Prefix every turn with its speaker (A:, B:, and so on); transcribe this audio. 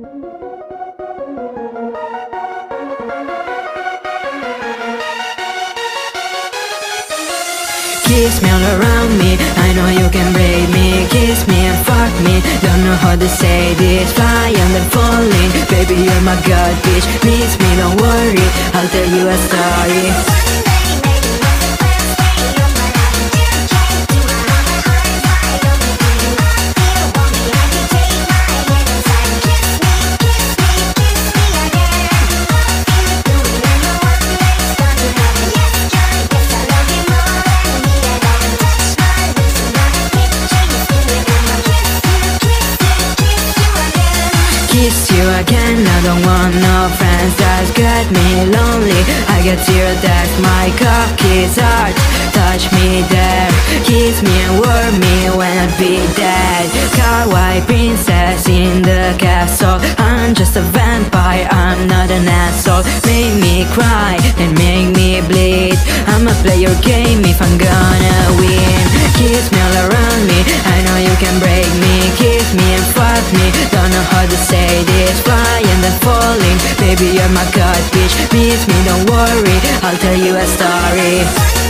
A: Kiss me all around me, I know you can break me. Kiss me and fuck me, don't know how to say this. Fly and then falling, baby you're my god bitch. Miss me, don't worry, I'll tell you a story. Kiss you again, I don't want no friends, that's got me lonely. I get your text, my cock is hard, touch me there. Kiss me and warm me when I'll be dead. Kawaii princess in the castle, I'm just a vampire, I'm not an asshole. Make me cry and make me bleed, I'ma play your game if I'm gonna win. Kiss me all around me, I know you can break me. Kiss me and fuck me, don't know how to say this. Fly and then falling, baby you're my god bitch. Miss me, don't worry, I'll tell you a story.